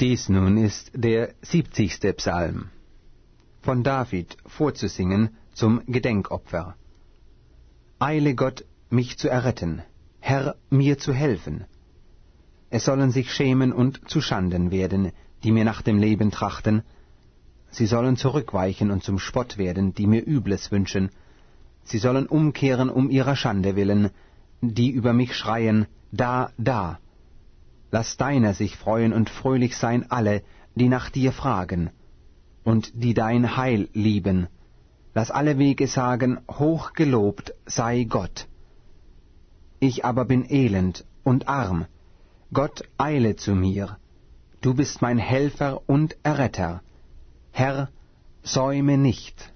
Dies nun ist der 70. Psalm, von David vorzusingen zum Gedenkopfer. Eile Gott, mich zu erretten, Herr, mir zu helfen. Es sollen sich schämen und zuschanden werden, die mir nach dem Leben trachten. Sie sollen zurückweichen und zum Spott werden, die mir Übles wünschen. Sie sollen umkehren um ihrer Schande willen, die über mich schreien, da, da. Lass deiner sich freuen und fröhlich sein alle, die nach dir fragen, und die dein Heil lieben. Lass alle Wege sagen, hoch gelobt sei Gott. Ich aber bin elend und arm. Gott, eile zu mir. Du bist mein Helfer und Erretter. Herr, säume nicht.